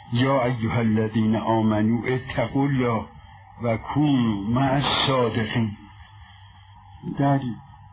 یا ایها الذین آمنوا اتقوا الله و کونوا مع الصادقین. در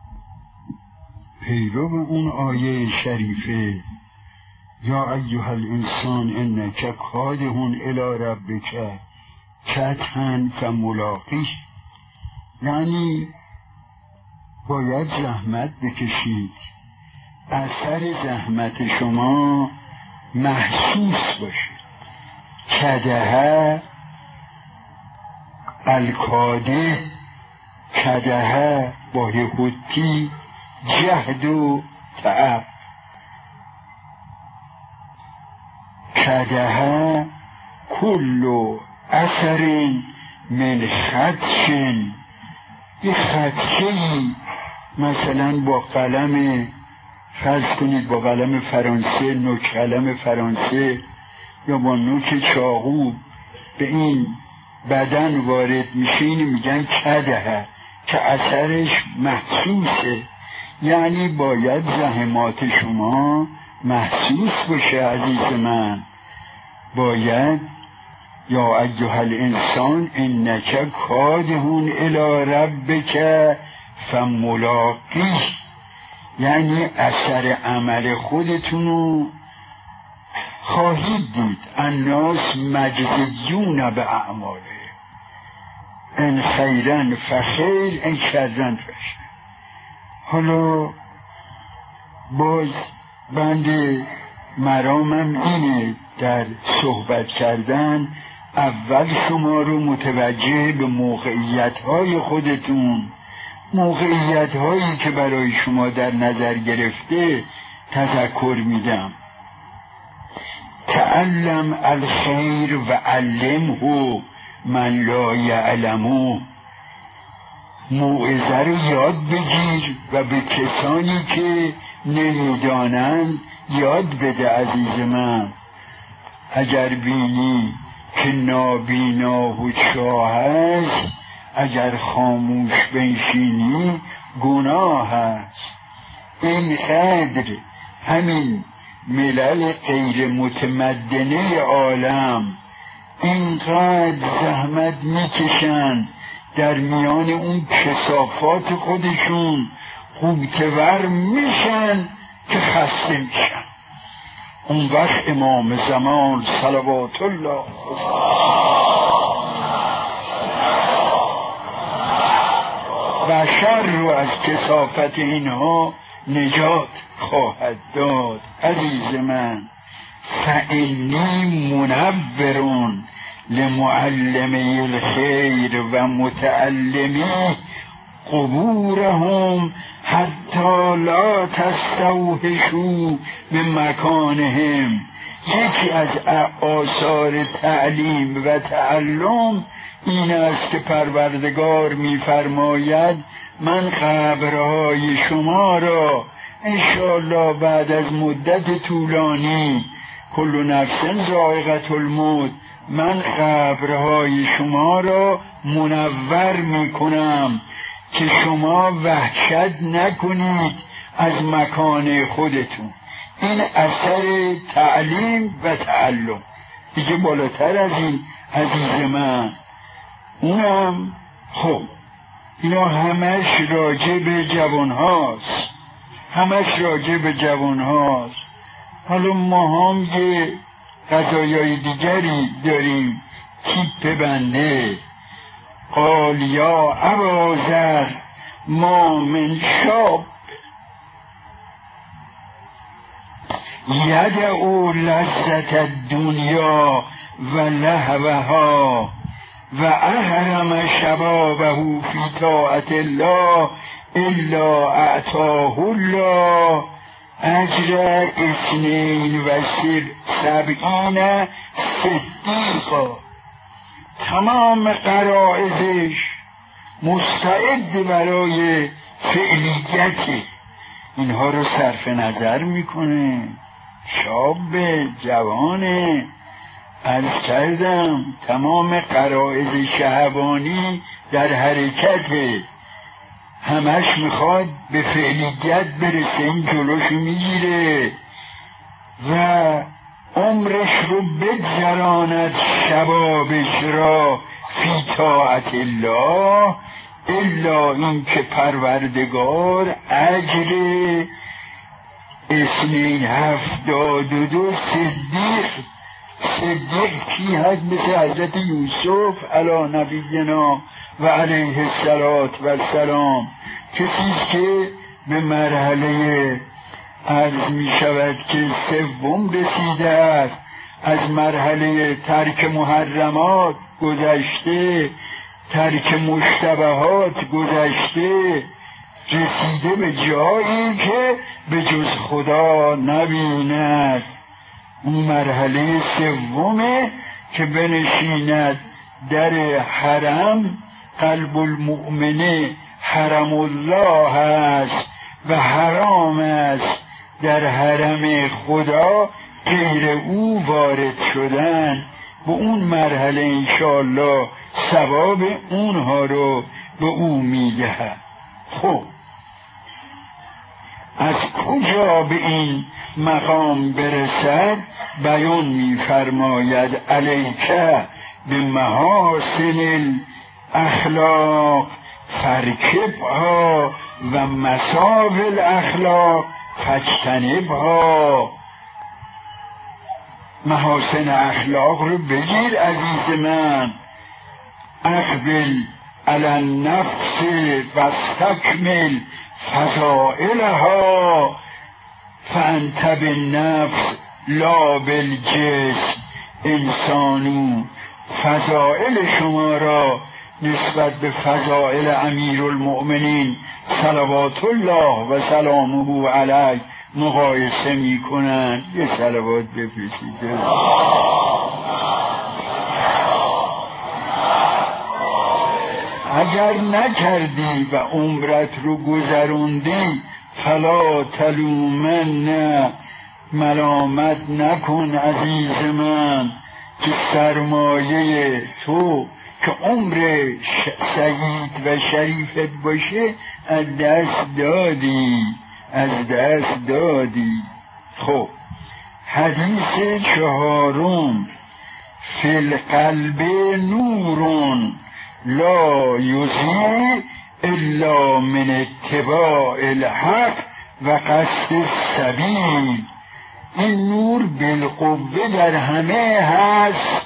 پیرو اون آیه شریفه یا ایها الانسان انک کادح الی ربک کدحا فملاقیه، یعنی باید زحمت بکشید، اثر زحمت شما محسوس باشه. کدح الکاده، کدح با حتی جهد و تعب، کدح کل اثر من خدش، یه خدشه‌ای مثلا با قلم، فرض کنید با قلم فرانسه، نوک قلم فرانسه یا با نوک چاقو به این بدن وارد میشه، اینو میگن کدح که اثرش محسوسه. یعنی باید زحمات شما محسوس باشه عزیز من. باید یا ایها الانسان انک کادح الی ربک فملاقیه، یعنی اثر عمل خودتونو خواهید دید. الناس مجزیون به اعماله، ان خیرا فخیر ان شرا فشر. حالا باز بند مرامم اینه در صحبت کردن، اول شما رو متوجه به موقعیت‌های خودتون، موقعیت‌هایی که برای شما در نظر گرفته تذکر میدم. تعلم الخیر و علمه من لا یعلمه، موعظه رو یاد بگیر و به کسانی که نمیدانند یاد بده عزیز من. اگر بینی که نابینا و چاه است، اگر خاموش بنشینی گناه است. اینقدر همین ملل غیر متمدنه عالم اینقدر زحمت میکشن در میان اون کثافات خودشون، غوطه‌ور میشن که خسته میشن. اون وقت امام زمان صلوات الله بشر رو از کثافت اینها نجات خواهد داد. عزیز من، فانی منورون لمعلمی الخیر و متعلمی قبورهم حتی لا تستوحشوا من مکانهم. یکی از آثار تعلیم و تعلم این است که پروردگار می‌فرماید من قبرهای شما را انشاءالله بعد از مدت طولانی، کل نفس ذائقة الموت، من قبرهای شما را منور میکنم که شما وحشت نکنید از مکان خودتون. این اثر تعلیم و تعلم دیگه بالاتر از این عزیز من. اونم خب اینا همش راجع به جوان هاست، همش راجع به جوان هاست. حالا ما هم یه قضایای دیگری داریم. تیپ بنده قال یا ابا ذر ما من شاب یدعو لذت الدنیا و لهوها و احرم شبابه فی طاعت الله الا اعطاه الله اجر 72 صدیقا. تمام غرایزش مستعد برای فعلیت اینها رو صرف نظر میکنه. شاب جوانه، عرض کردم تمام غرایز شهوانی در حرکته، همش میخواد به فعلیت برسه. این جلوشو میگیره و عمرش رو بگذراند شبابش را فی طاعت الله، الا این که پروردگار اجر 72 صدیق کی هست؟ مثل حضرت یوسف علی نبینا و علیه السلام، کسی که به مرحله عرض می شود که سوم رسیده است، از مرحله ترک محرمات گذشته، ترک مشتبهات گذشته، رسیده به جایی که به جز خدا نبیند. اون مرحله سومه که بنشیند در حرم. قلب المؤمنه حرم الله است و حرام است در حرم خدا غیر او وارد شدن. به اون مرحله انشاءالله ثواب اونها رو به او میدهد. خب از کجا به این مقام برسد؟ بیان می‌فرماید علیکه به محاسن الاخلاق فرکبها و مساوی الاخلاق فاجتنبها. محاسن اخلاق رو بگیر عزیز من. اقبل علی النفس واستکمل فضائلها فانت بالنفس لا بالجسم انسانو. فضائل شما را نسبت به فضائل امیر المؤمنین صلوات الله و سلامه علیه مقایسه می کنند. یه صلوات بفرستید. اگر نکردی و عمرت رو گذروندی فلا تلومن، ملامت نکن عزیز من که سرمایه تو که عمر سعید و شریفت باشه از دست دادی. خب حدیث چهارم، فی القلب نورون لا یضیء الا من اتباع الحق و قصد السبیل. این نور بالقوه در همه هست.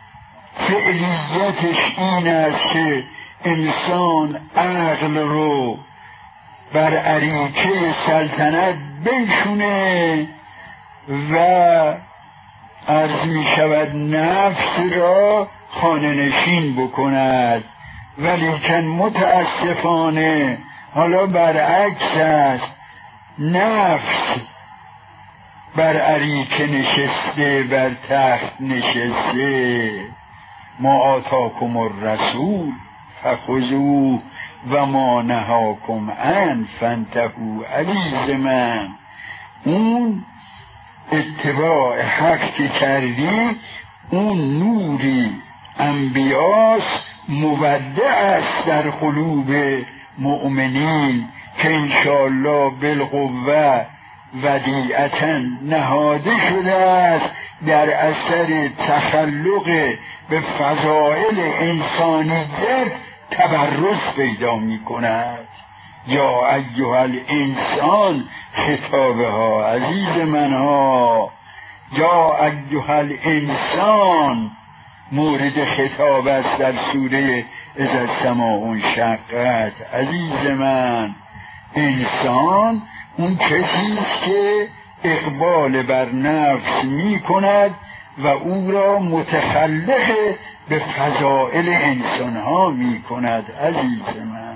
فعلیتش این است که انسان عقل رو بر اریکه سلطنت بنشونه و عرض می شود نفس را خانه نشین بکند. ولیکن متاسفانه حالا برعکس است. نفس بر اریکه نشسته، بر تخت نشسته. ما آتاکم الرسول فخذوه و ما نهاکم عنه فانتهوا. عزیز من اون اتباع حق که کردی اون نوری انبیاس مودع است در قلوب مؤمنین که انشاءالله بالقوه ودیعتا نهاده شده است در اثر تخلق به فضائل انسانیت تبرز پیدا می کند. یا ایها الانسان خطابه ها عزیز من ها، یا ایها الانسان مورد خطاب است در سوره اذا السماء انشقت. عزیز من انسان اون کسی است که اقبال بر نفس می کند و او را متخلق به فضائل انسان ها می کند. عزیز من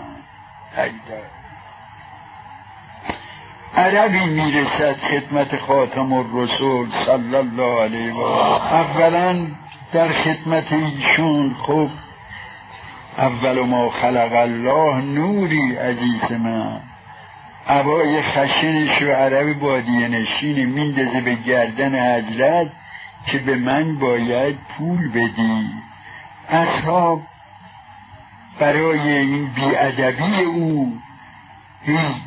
عربی می رسد خدمت خاتم الرسول صلی الله علیه و آله. اولا در خدمت ایشون خب اول ما خلق الله نوری. عزیز من عبای خشنش رو عرب بادیه نشینه میندازه به گردن حضرت که به من باید پول بدی. اصحاب برای این بیادبی او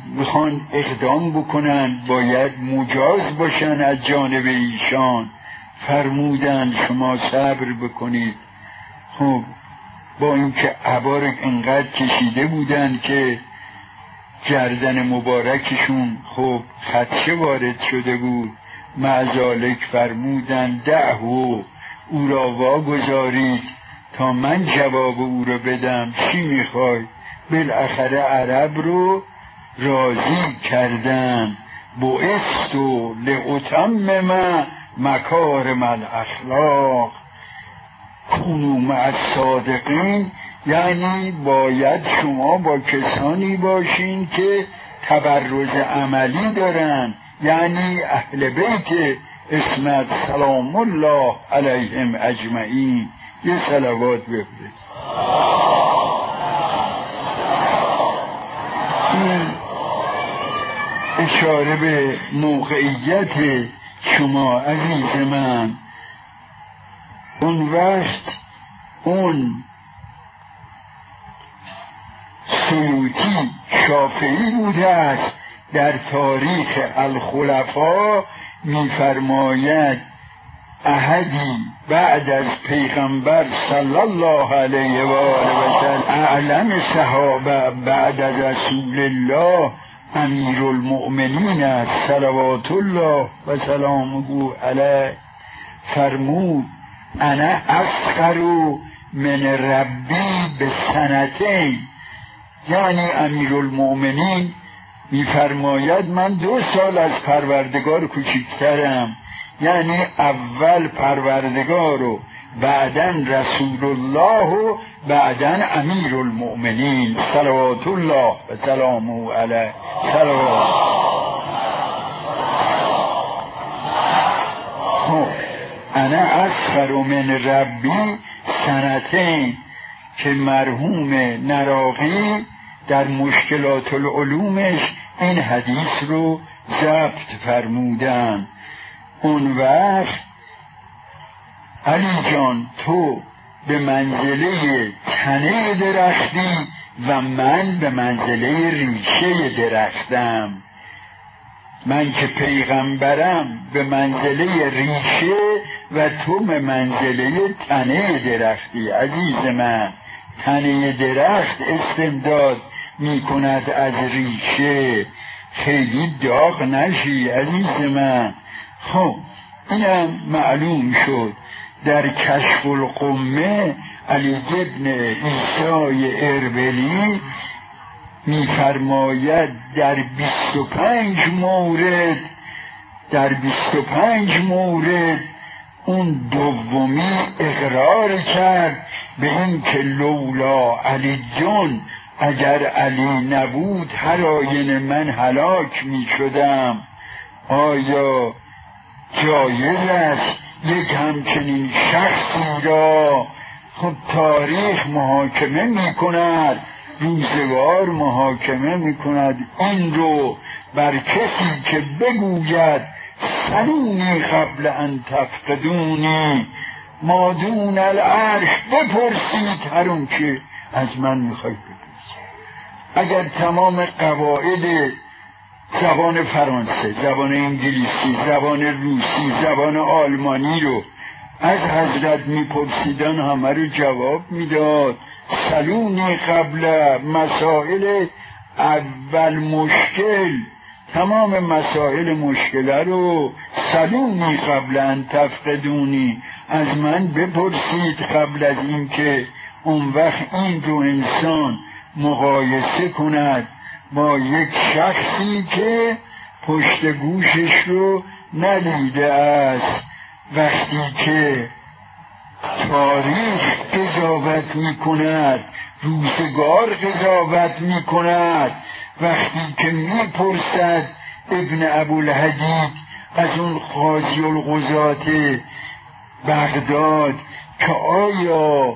میخوان اقدام بکنن، باید مجاز باشن از جانب ایشان. فرمودند شما صبر بکنید. خب با اینکه عبا رو انقدر کشیده بودند که گردن مبارکشون خب خدشه وارد شده بود، معذالک فرمودند دعهو، او را واگذارید تا من جواب او رو بدم. چی میخوای؟ بالاخره عرب رو راضی کردن. بعثتو لأتمم مکارم الاخلاق کونوا مع الصادقین، یعنی باید شما با کسانی باشین که تبرز عملی دارن، یعنی اهل بیت اسمت سلام الله علیهم اجمعین. یه صلوات بفرست. این اشاره به موقعیت شما عزیز من. اون وقت اون سیوطی شافعی بوده است در تاریخ الخلفا می‌فرماید احدی بعد از پیغمبر صلی الله علیه و آله و سلم اعلم صحابه بعد از رسول الله امیر المؤمنین است صلوات الله و سلامه علیه، فرمود انا اصغر من ربی به سنتین، یعنی امیر المؤمنین میفرماید من 2 سال از پروردگار کوچکترم، یعنی اول پروردگار و بعدن رسول الله و بعدن امیر المؤمنین صلوات الله و سلامه علیه. صلوات. خب انا اصغر من ربی سنتین که مرحوم نراقی در مشکلات العلومش این حدیث رو ضبط فرمودن. اون وقت علی جان تو به منزله تنه درختی و من به منزله ریشه درختم. من که پیغمبرم به منزله ریشه و تو به منزله تنه درختی. عزیز من، تنه درخت استمداد می کند از ریشه، خیلی داغ نشی عزیز من. خب اینم معلوم شد. در کشف القمه علی ابن عیسی اربلی می‌فرماید در 25 مورد اون دومی اقرار کرد به این که لولا علی جون، اگر علی نبود هر آینه من هلاک می شدم. آیا جایز است یک همچنین شخصی را خود تاریخ محاکمه می کند، روزگار محاکمه می کند این رو بر کسی که بگوید سلونی قبل ان تفقدونی ما دون العرش، بپرسید هر اون که از من میخواید بپرسید. اگر تمام قواعد زبان فرانسه، زبان انگلیسی، زبان روسی، زبان آلمانی رو از حضرت میپرسیدن همه رو جواب میداد. سلونی قبل مسائل اول مشکل، تمام مسائل مشکله رو سلونی قبل ان تفقدونی، از من بپرسید قبل از این که اون وقت این رو انسان مقایسه کند با یک شخصی که پشت گوشش رو ندیده است. وقتی که تاریخ قضاوت می کند، روزگار قضاوت می کند، وقتی که می پرسد ابن ابوالحدید از اون قاضی القضات بغداد که آیا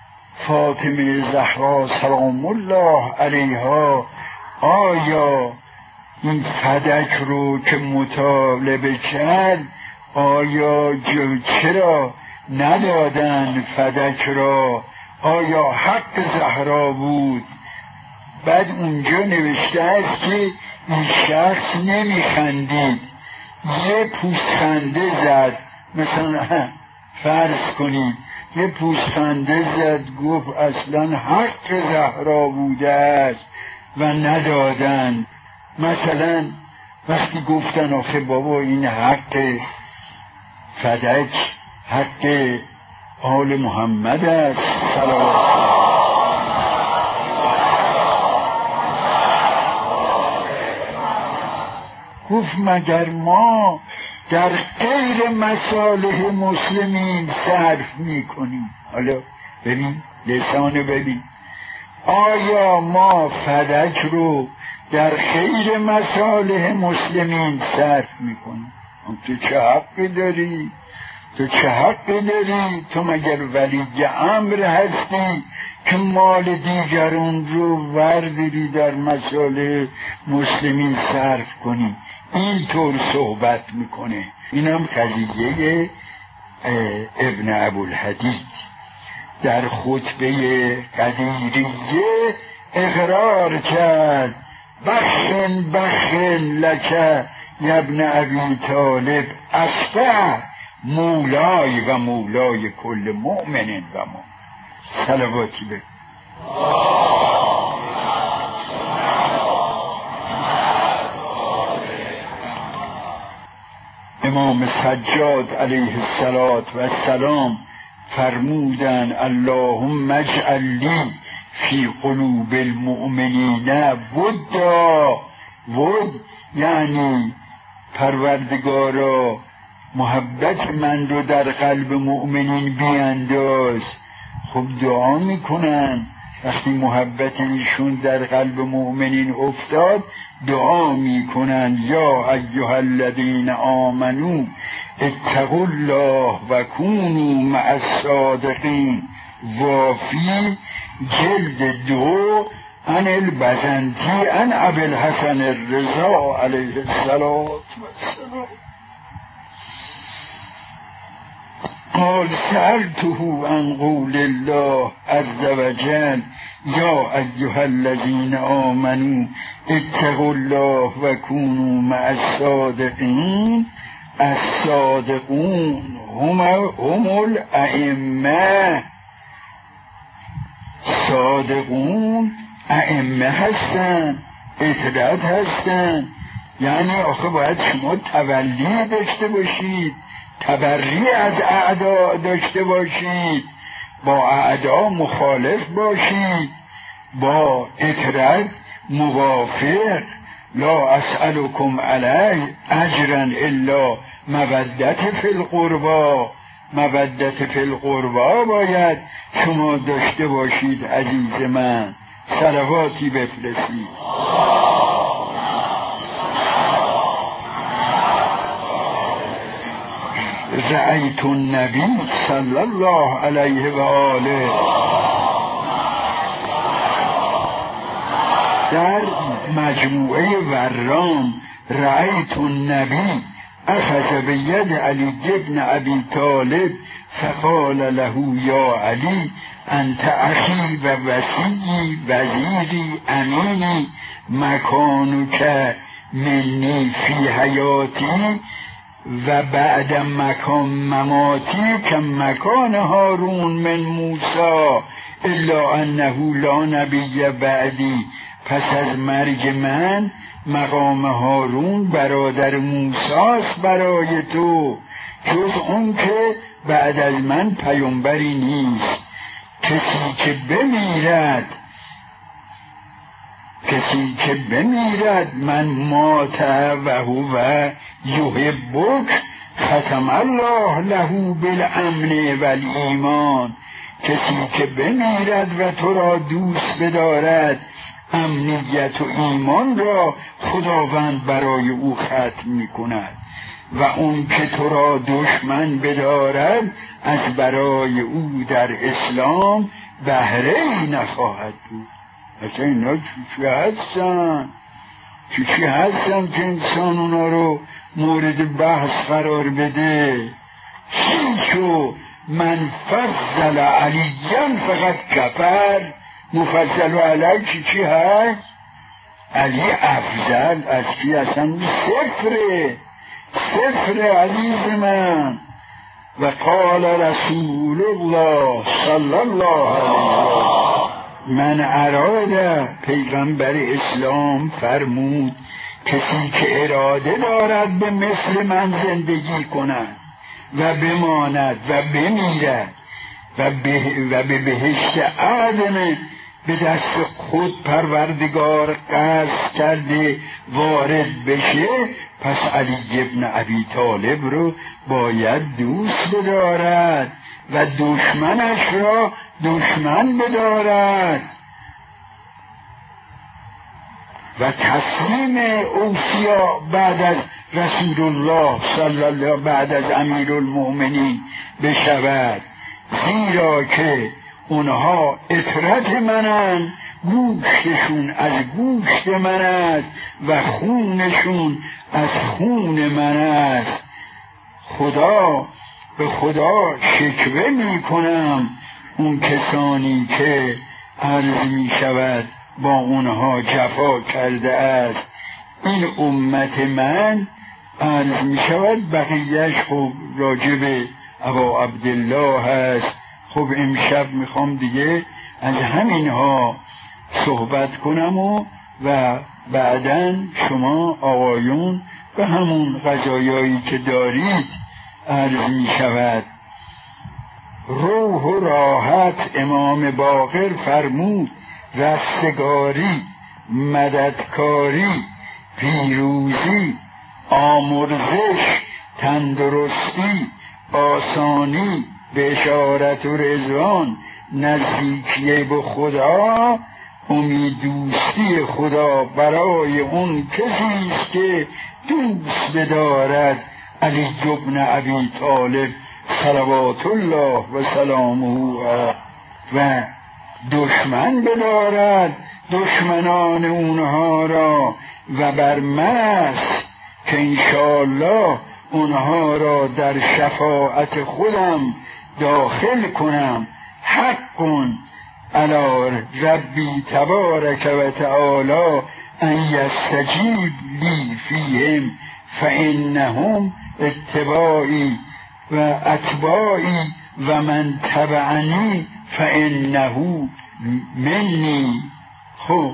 فاطمه زهرا سلام الله علیها آیا این فدک رو که مطالبه کرد آیا چرا ندادن فدک را، آیا حق زهرا بود؟ بعد اونجا نوشته است که این شخص نمیخندید، یه پوزخنده زد مثلا فرض کنید یه پوزخنده زد گفت اصلا حق زهرا بوده است و ندادن. مثلا وقتی گفتن آخه بابا این حق فدک حق آل محمد است سلام، گفت مگر ما در غیر مصالح مسلمین صرف میکنیم؟ حالا ببین لسان ببین، آیا ما فدک رو در غیر مصالح مسلمین صرف میکنیم؟ تو چه حقی داری؟ تو چه حقی داری؟ تو مگر ولی امر هستی که مال دیگران رو ورداری در مصالح مسلمین صرف کنی؟ این طور صحبت میکنه. اینم قضیه ابن ابوالحدید در خطبه قدیریه اقرار کرد بخن بخن لکه ابن ابی طالب اصبح مولای و مولای کل مؤمن و مؤمن. صلواتی به امام سجاد علیه السلام فرمودن اللهم اجعل لی فی قلوب المؤمنین ودا. ود یعنی پروردگارا محبت من رو در قلب مؤمنین بیانداز. خب دعا میکنن وقتی محبت ایشون در قلب مؤمنین افتاد دعا میکنن یا ایها الذین آمنو اتقوا الله و کونوا مع الصادقین. وافی جلد 2 عن البزنطی عن ابی الحسن الرضا علیه السلام. قال سألته عن قول الله عز وجل یا ایها الذین آمنوا اتقوا الله و کونوا مع الصادقین. الصادقون هم الائمه. صادقون ائمه هستن، اطاعت هستن. یعنی آخه باید شما تولی داشته باشید، تبری از اعدا داشته باشید، با اعدا مخالف باشید، با اطاعت موافق. لا اسألكم علیه اجرا الا مودت فی القربى. مودت فی القربى باید شما داشته باشید عزیز من. صلواتی بفرستید. رأیت النبی صلی الله علیه و آله در مجموعه ورام رأیت النبی اخذ بید علی ابن ابی طالب فقال له یا علی انت اخی و وصی وزیری امینی مکانک منی فی حیاتی و بعد مکان مماتی که مکان هارون من موسی الا انه لا نبی بعدی. پس از مرگ من مقام هارون برادر موسی است برای تو، جز اون که بعد از من پیامبری نیست. کسی که بمیرد من مات و هو یحبک ختم الله له بالامن والایمان. کسی که بمیرد و تو را دوست بدارد امنیت و ایمان را خداوند برای او ختم می کند و اون که تو را دشمن بدارد از برای او در اسلام بهره ای نخواهد بود. اصلا اینا چی هستن که انسان اونا رو مورد بحث قرار بده؟ چیچو من فضل علیان فقط کفر. مفضل علی چی هست؟ علی افضل از کی؟ اصلا صفر عزیز من. و قال رسول الله صلی الله علیه و من اراد، پیغمبر اسلام فرمود کسی که اراده دارد به مثل من زندگی کند و بماند و بمیرد و به بهشت عدن به دست خود پروردگار قصد کرده وارد بشه، پس علی ابن ابی طالب رو باید دوست بدارد و دشمنش را دشمن بدارد و تسلیم اوصیا بعد از رسول الله صلی الله بعد از امیر المؤمنین بشود، زیرا که اونها اطرت منن، گوشتشون از گوشت من است و خونشون از خون من است. به خدا شکوه می کنم اون کسانی که عرض می شود با اونها جفا کرده است. این امت من عرض می شود، بقیهش خب راجب ابا عبدالله هست. خب امشب میخوام دیگه از همینها صحبت کنم و بعداً شما آقایون به همون قضایایی که دارید عرض می شود. روح و راحت امام باقر فرمود رستگاری، مددکاری، پیروزی، آمرزش، تندرستی، آسانی، بشارت و رضوان، نزدیکی به خدا، امید دوستی خدا برای اون کسی است که دوست بدارد علی ابن ابی طالب صلوات الله و سلامه و دشمن بدارد دشمنان اونها را و بر من است که انشاءالله اونها را در شفاعت خودم داخل کنم. حق علی ربی تبارک و تعالی ان یستجیب لی فیهم فانهم اتباعی و اتباعی و من تبعنی فانه منی. خب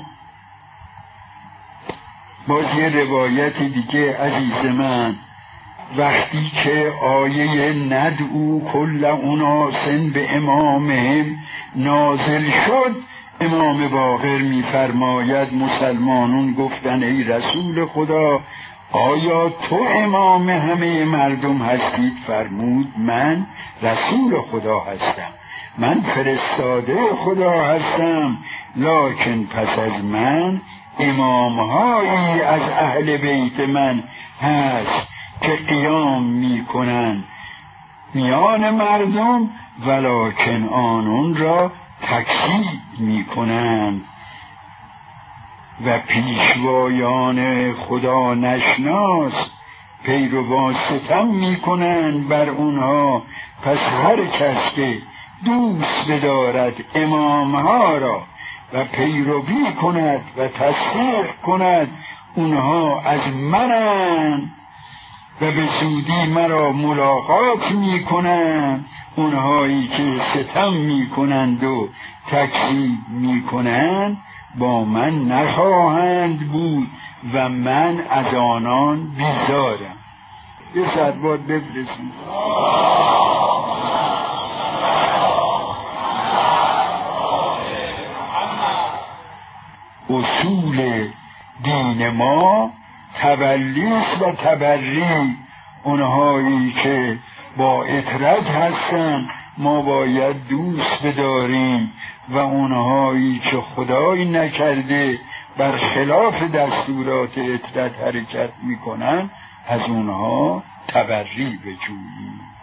باز یه روایت دیگه عزیز من، وقتی که آیه ندعو کل اناس به امامهم نازل شد، امام باقر می‌فرماید مسلمانون گفتن ای رسول خدا آیا تو امام همه مردم هستید؟ فرمود من رسول خدا هستم، من فرستاده خدا هستم، لکن پس از من امامهایی از اهل بیت من هست که قیام میکنن میان مردم، ولکن آنون را تکذیب میکنند و پیشوایان خدا نشناس پیروان ستم میکنند بر اونها. پس هر کس که دوست بدارد امامها را و پیروی کند و تصدیق کند اونها از منند و به زودی مرا ملاقات میکنند، اونهایی که ستم میکنند و تکذیب میکنند با من نخواهند بود و من از آنان بیزارم. یه ساعت باید بفرستیم. اصول دین ما تولیست و تبری. اونهایی که با اطرت هستن ما باید دوست بداریم و اونهایی که خدایی نکرده بر خلاف دستورات اطرت حرکت میکنن از اونها تبری بجوییم.